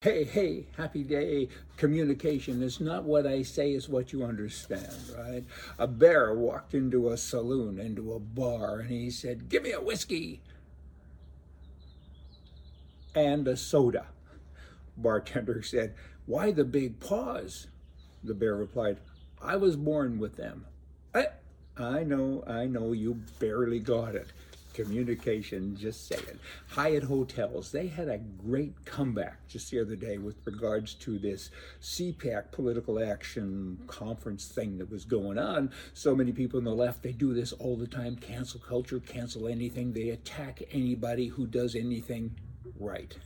Hey, happy day. Communication is not what I say, is what you understand, right? A bear walked into a saloon, into a bar, and he said, "Give me a whiskey and a soda." Bartender said, "Why the big pause?" The bear replied, "I was born with them." Eh, I know, you barely got it. Communication, just saying. Hyatt Hotels, they had a great comeback just the other day with regards to this CPAC political action conference thing that was going on. So many people on the left, they do this all the time: cancel culture, cancel anything. They attack anybody who does anything right.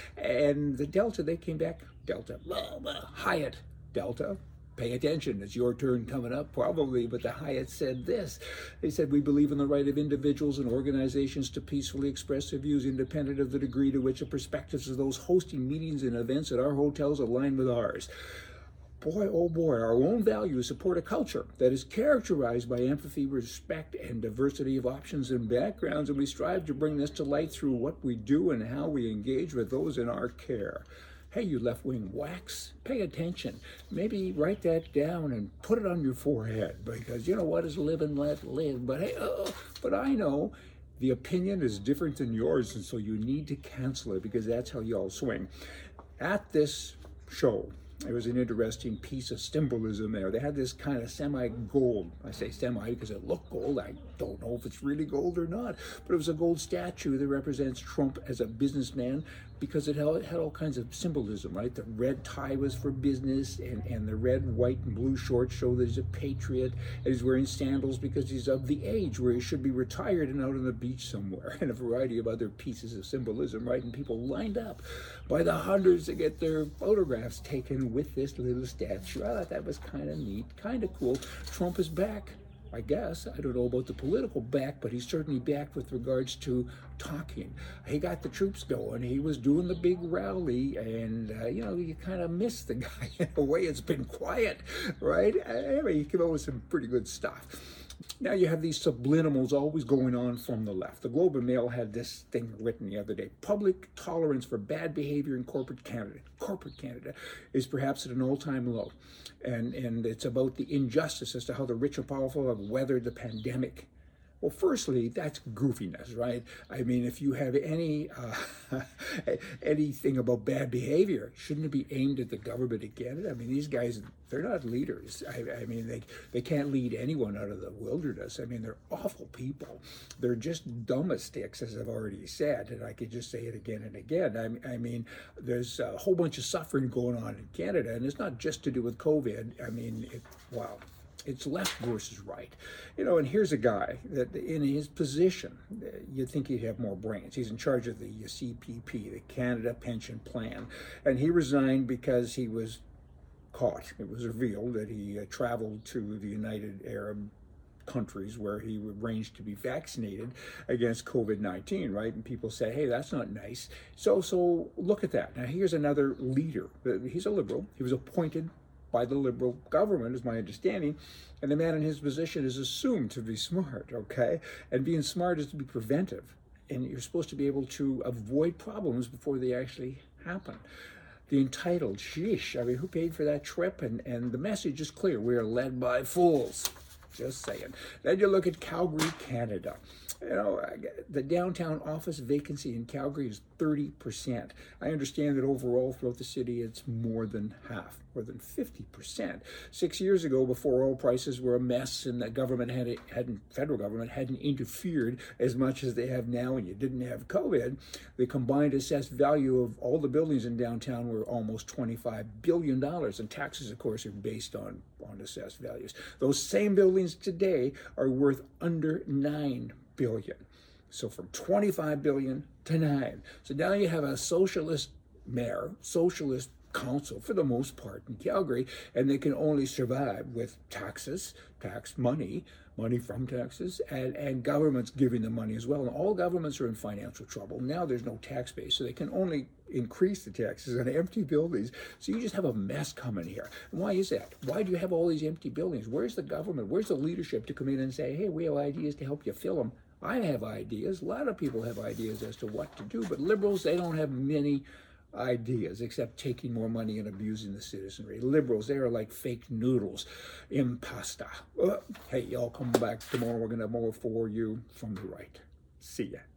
And the Delta, they came back. Delta, blah, blah. Hyatt, Delta, pay attention, it's your turn coming up probably. But the Hyatt said this. They said, "We believe in the right of individuals and organizations to peacefully express their views independent of the degree to which the perspectives of those hosting meetings and events at our hotels align with ours." Boy, oh boy, our own values support a culture that is characterized by empathy, respect, and diversity of options and backgrounds, and we strive to bring this to light through what we do and how we engage with those in our care. Hey, you left-wing whacks, pay attention. Maybe write that down and put it on your forehead, because you know what is live and let live. But hey, but I know the opinion is different than yours, and so you need to cancel it, because that's how y'all swing. At this show, there was an interesting piece of symbolism there. They had this kind of semi-gold. I say semi because it looked gold. I don't know if it's really gold or not, but it was a gold statue that represents Trump as a businessman, because it had all kinds of symbolism, right? The red tie was for business, and the red, white, and blue shorts show that he's a patriot, and he's wearing sandals because he's of the age where he should be retired and out on the beach somewhere, and a variety of other pieces of symbolism, right? And people lined up by the hundreds to get their photographs taken with this little statue. I thought that was kind of neat, kind of cool. Trump is back, I guess. I don't know about the political back, but he's certainly back with regards to talking. He got the troops going. He was doing the big rally, and you kind of miss the guy in a way. It's been quiet, right? Anyway, he came up with some pretty good stuff. Now you have these subliminals always going on from the left. The Globe and Mail had this thing written the other day: public tolerance for bad behavior in corporate Canada. Corporate Canada is perhaps at an all-time low. And it's about the injustice as to how the rich and powerful have weathered the pandemic. Well, firstly, that's goofiness, right? I mean, if you have anything about bad behavior, shouldn't it be aimed at the government again? I mean, these guys, they're not leaders. I mean, they can't lead anyone out of the wilderness. I mean, they're awful people. They're just domestics, as I've already said, and I could just say it again and again. I mean, there's a whole bunch of suffering going on in Canada, and it's not just to do with COVID. I mean, wow. It's left versus right. And here's a guy that in his position, you'd think he'd have more brains. He's in charge of the CPP, the Canada Pension Plan, and he resigned because he was caught. It was revealed that he traveled to the United Arab countries where he arranged to be vaccinated against COVID-19, right? And people say, hey, that's not nice. So look at that. Now, here's another leader. He's a liberal. He was appointed by the Liberal government, is my understanding, and the man in his position is assumed to be smart, okay? And being smart is to be preventive, and you're supposed to be able to avoid problems before they actually happen. The entitled, sheesh, I mean, who paid for that trip? And the message is clear: we are led by fools. Just saying. Then you look at Calgary, Canada. The downtown office vacancy in Calgary is 30%. I understand that overall throughout the city, it's more than half, more than 50%. 6 years ago, before oil prices were a mess and the government federal government hadn't interfered as much as they have now, and you didn't have COVID, the combined assessed value of all the buildings in downtown were almost $25 billion. And taxes, of course, are based on assessed values. Those same buildings today are worth under $9 billion. So from 25 billion to 9. So now you have a socialist mayor, socialist council for the most part in Calgary, and they can only survive with taxes, tax money from taxes, and governments giving them money as well. And all governments are in financial trouble. Now there's no tax base, so they can only increase the taxes on empty buildings. So you just have a mess coming here. And why is that? Why do you have all these empty buildings? Where's the government? Where's the leadership to come in and say, hey, we have ideas to help you fill them? I have ideas. A lot of people have ideas as to what to do, but liberals, they don't have many ideas except taking more money and abusing the citizenry. Liberals, they are like fake noodles. Impasta. Hey, y'all come back tomorrow. We're going to have more for you from the right. See ya.